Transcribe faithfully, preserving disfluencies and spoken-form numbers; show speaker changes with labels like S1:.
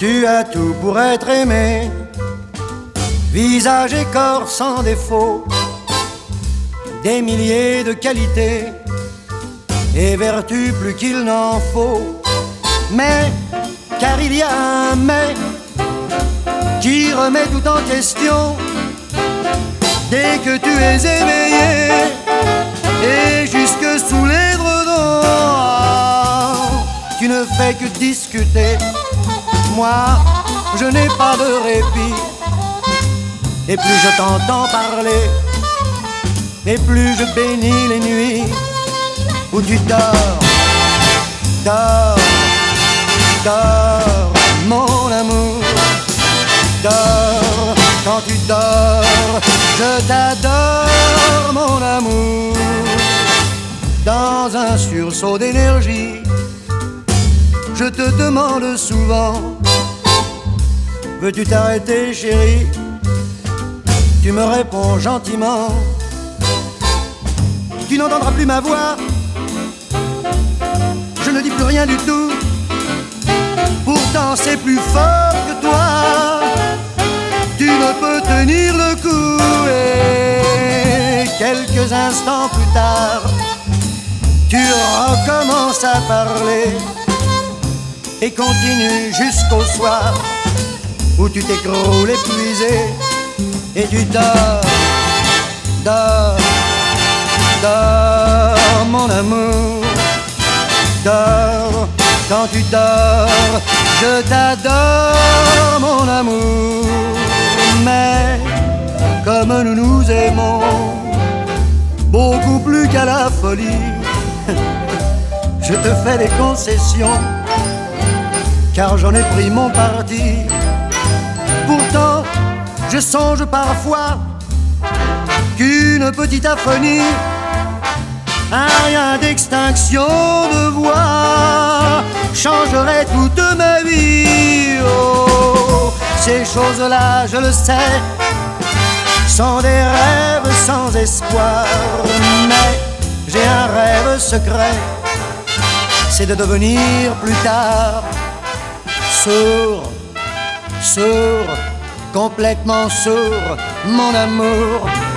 S1: Tu as tout pour être aimé, visage et corps sans défaut, des milliers de qualités et vertus plus qu'il n'en faut. Mais, car il y a un mais qui remet tout en question. Dès que tu es éveillé et jusque sous les redons, tu ne fais que discuter. Moi, je n'ai pas de répit. Et plus je t'entends parler, et plus je bénis les nuits où tu dors, dors, dors, mon amour. Dors, quand tu dors, je t'adore, mon amour. Dans un sursaut d'énergie, je te demande souvent: veux-tu t'arrêter, chérie? Tu me réponds gentiment: tu n'entendras plus ma voix, je ne dis plus rien du tout. Pourtant c'est plus fort que toi, tu ne peux tenir le coup. Et quelques instants plus tard, tu recommences à parler et continues jusqu'au soir où tu t'écroules épuisé et tu dors, dors, dors, mon amour. Dors, quand tu dors, je t'adore, mon amour. Mais comme nous nous aimons, beaucoup plus qu'à la folie, je te fais des concessions, car j'en ai pris mon parti. Pourtant, je songe parfois qu'une petite aphonie, un rien d'extinction de voix, changerait toute ma vie. Oh, ces choses-là, je le sais, sont des rêves sans espoir. Mais j'ai un rêve secret, c'est de devenir plus tard sourd, sourd, complètement sourd, mon amour.